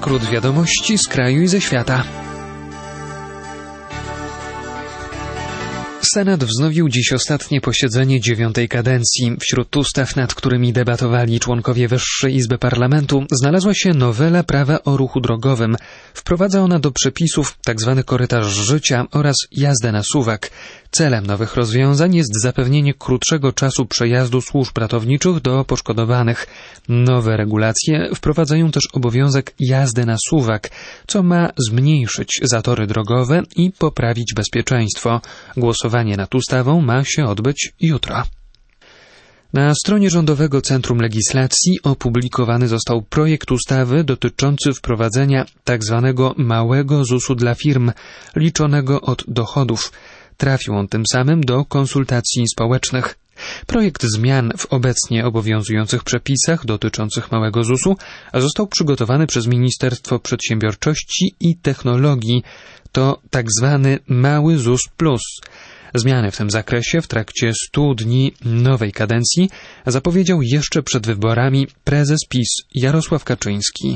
Skrót wiadomości z kraju i ze świata. Senat wznowił dziś ostatnie posiedzenie 9. kadencji. Wśród ustaw, nad którymi debatowali członkowie Wyższej Izby Parlamentu, znalazła się nowela prawa o ruchu drogowym. Wprowadza ona do przepisów tzw. korytarz życia oraz jazdę na suwak. Celem nowych rozwiązań jest zapewnienie krótszego czasu przejazdu służb ratowniczych do poszkodowanych. Nowe regulacje wprowadzają też obowiązek jazdy na suwak, co ma zmniejszyć zatory drogowe i poprawić bezpieczeństwo. Głosowanie nad ustawą ma się odbyć jutro. Na stronie Rządowego Centrum Legislacji opublikowany został projekt ustawy dotyczący wprowadzenia tzw. małego ZUS-u dla firm, liczonego od dochodów. Trafił on tym samym do konsultacji społecznych. Projekt zmian w obecnie obowiązujących przepisach dotyczących małego ZUS-u został przygotowany przez Ministerstwo Przedsiębiorczości i Technologii. To tzw. mały ZUS Plus. Zmiany w tym zakresie w trakcie 100 dni nowej kadencji zapowiedział jeszcze przed wyborami prezes PiS Jarosław Kaczyński.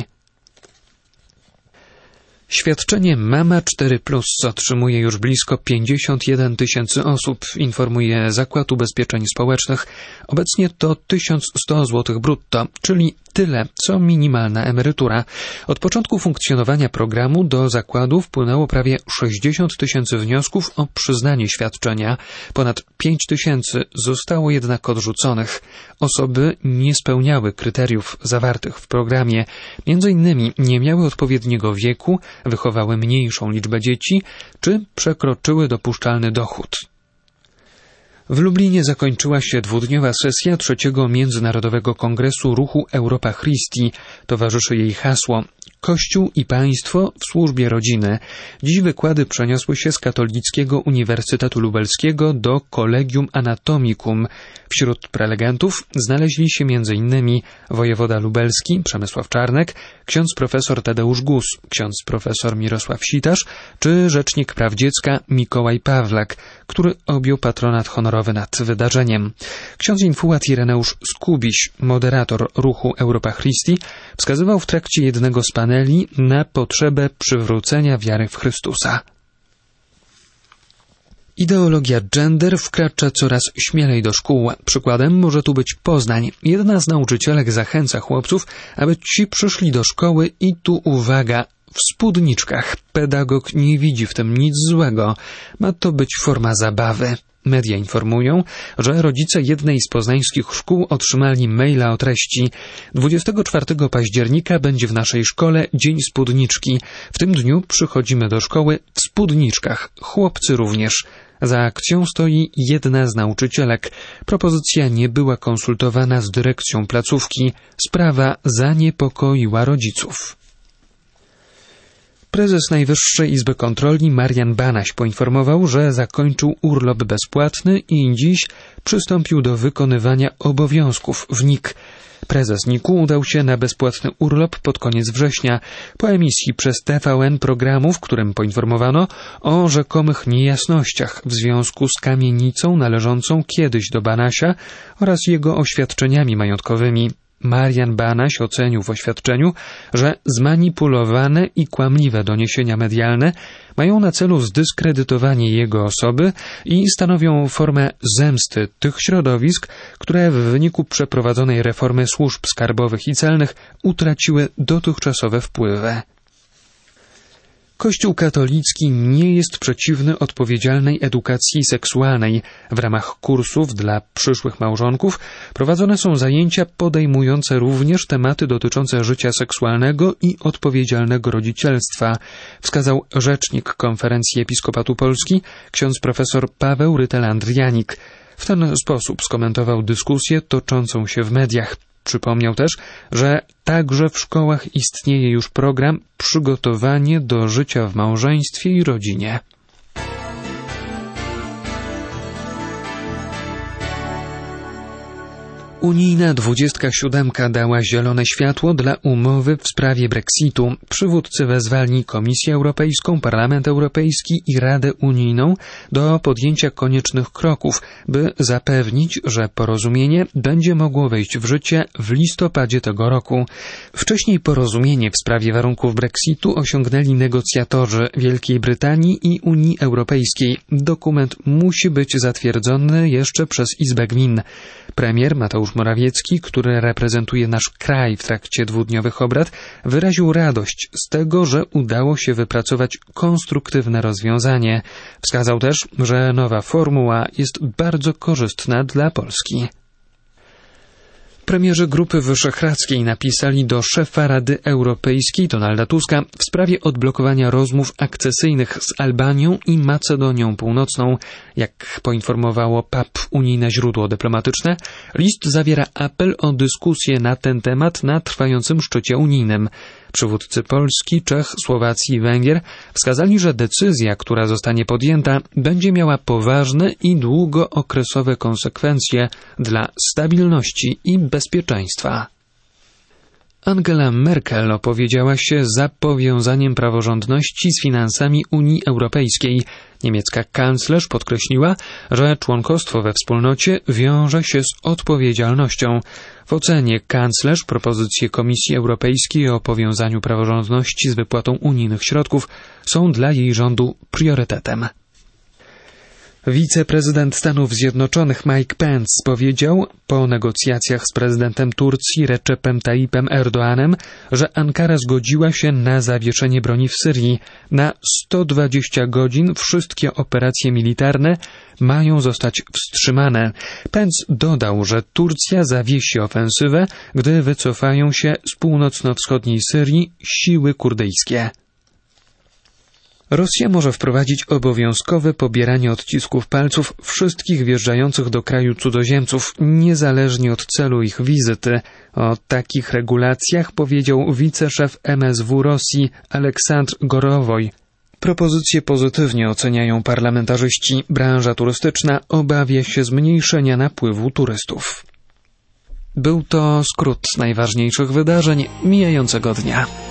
Świadczenie Mama 4+ otrzymuje już blisko 51 tysięcy osób, informuje Zakład Ubezpieczeń Społecznych. Obecnie to 1100 zł brutto, czyli tyle, co minimalna emerytura. Od początku funkcjonowania programu do zakładu wpłynęło prawie 60 tysięcy wniosków o przyznanie świadczenia. Ponad 5 tysięcy zostało jednak odrzuconych. Osoby nie spełniały kryteriów zawartych w programie. Między innymi nie miały odpowiedniego wieku, wychowały mniejszą liczbę dzieci, czy przekroczyły dopuszczalny dochód. W Lublinie zakończyła się dwudniowa sesja trzeciego Międzynarodowego Kongresu Ruchu Europa Christi. Towarzyszy jej hasło Kościół i państwo w służbie rodziny. Dziś wykłady przeniosły się z Katolickiego Uniwersytetu Lubelskiego do Collegium Anatomicum. Wśród prelegentów znaleźli się m.in. wojewoda lubelski Przemysław Czarnek, ksiądz profesor Tadeusz Gus, ksiądz profesor Mirosław Sitasz czy rzecznik praw dziecka Mikołaj Pawlak, który objął patronat honorowy nad wydarzeniem. Ksiądz infułat Ireneusz Skubiś, moderator ruchu Europa Christi, wskazywał w trakcie jednego z paneli na potrzebę przywrócenia wiary w Chrystusa. Ideologia gender wkracza coraz śmielej do szkół. Przykładem może tu być Poznań. Jedna z nauczycielek zachęca chłopców, aby ci przyszli do szkoły i tu uwaga, w spódniczkach. Pedagog nie widzi w tym nic złego. Ma to być forma zabawy. Media informują, że rodzice jednej z poznańskich szkół otrzymali maila o treści: 24 października będzie w naszej szkole Dzień Spódniczki. W tym dniu przychodzimy do szkoły w spódniczkach. Chłopcy również. Za akcją stoi jedna z nauczycielek. Propozycja nie była konsultowana z dyrekcją placówki. Sprawa zaniepokoiła rodziców. Prezes Najwyższej Izby Kontroli Marian Banaś poinformował, że zakończył urlop bezpłatny i dziś przystąpił do wykonywania obowiązków w NIK. Prezes NIK-u udał się na bezpłatny urlop pod koniec września po emisji przez TVN programu, w którym poinformowano o rzekomych niejasnościach w związku z kamienicą należącą kiedyś do Banasia oraz jego oświadczeniami majątkowymi. Marian Banaś ocenił w oświadczeniu, że zmanipulowane i kłamliwe doniesienia medialne mają na celu zdyskredytowanie jego osoby i stanowią formę zemsty tych środowisk, które w wyniku przeprowadzonej reformy służb skarbowych i celnych utraciły dotychczasowe wpływy. Kościół katolicki nie jest przeciwny odpowiedzialnej edukacji seksualnej. W ramach kursów dla przyszłych małżonków prowadzone są zajęcia podejmujące również tematy dotyczące życia seksualnego i odpowiedzialnego rodzicielstwa, wskazał rzecznik Konferencji Episkopatu Polski, ksiądz profesor Paweł Rytel-Andrianik. W ten sposób skomentował dyskusję toczącą się w mediach. Przypomniał też, że także w szkołach istnieje już program Przygotowanie do życia w małżeństwie i rodzinie. Unijna 27 dała zielone światło dla umowy w sprawie Brexitu. Przywódcy wezwali Komisję Europejską, Parlament Europejski i Radę Unijną do podjęcia koniecznych kroków, by zapewnić, że porozumienie będzie mogło wejść w życie w listopadzie tego roku. Wcześniej porozumienie w sprawie warunków Brexitu osiągnęli negocjatorzy Wielkiej Brytanii i Unii Europejskiej. Dokument musi być zatwierdzony jeszcze przez Izbę Gmin. Premier Mateusz Morawiecki, który reprezentuje nasz kraj w trakcie dwudniowych obrad, wyraził radość z tego, że udało się wypracować konstruktywne rozwiązanie. Wskazał też, że nowa formuła jest bardzo korzystna dla Polski. Premierzy Grupy Wyszehradzkiej napisali do szefa Rady Europejskiej Donalda Tuska w sprawie odblokowania rozmów akcesyjnych z Albanią i Macedonią Północną. Jak poinformowało PAP, unijne źródło dyplomatyczne, list zawiera apel o dyskusję na ten temat na trwającym szczycie unijnym. Przywódcy Polski, Czech, Słowacji i Węgier wskazali, że decyzja, która zostanie podjęta, będzie miała poważne i długookresowe konsekwencje dla stabilności i bezpieczeństwa. Angela Merkel opowiedziała się za powiązaniem praworządności z finansami Unii Europejskiej. Niemiecka kanclerz podkreśliła, że członkostwo we wspólnocie wiąże się z odpowiedzialnością. W ocenie kanclerz propozycje Komisji Europejskiej o powiązaniu praworządności z wypłatą unijnych środków są dla jej rządu priorytetem. Wiceprezydent Stanów Zjednoczonych Mike Pence powiedział po negocjacjach z prezydentem Turcji Recepem Tayyipem Erdoğanem, że Ankara zgodziła się na zawieszenie broni w Syrii. Na 120 godzin wszystkie operacje militarne mają zostać wstrzymane. Pence dodał, że Turcja zawiesi ofensywę, gdy wycofają się z północno-wschodniej Syrii siły kurdyjskie. Rosja może wprowadzić obowiązkowe pobieranie odcisków palców wszystkich wjeżdżających do kraju cudzoziemców, niezależnie od celu ich wizyty. O takich regulacjach powiedział wiceszef MSW Rosji Aleksandr Gorowoj. Propozycje pozytywnie oceniają parlamentarzyści. Branża turystyczna obawia się zmniejszenia napływu turystów. Był to skrót najważniejszych wydarzeń mijającego dnia.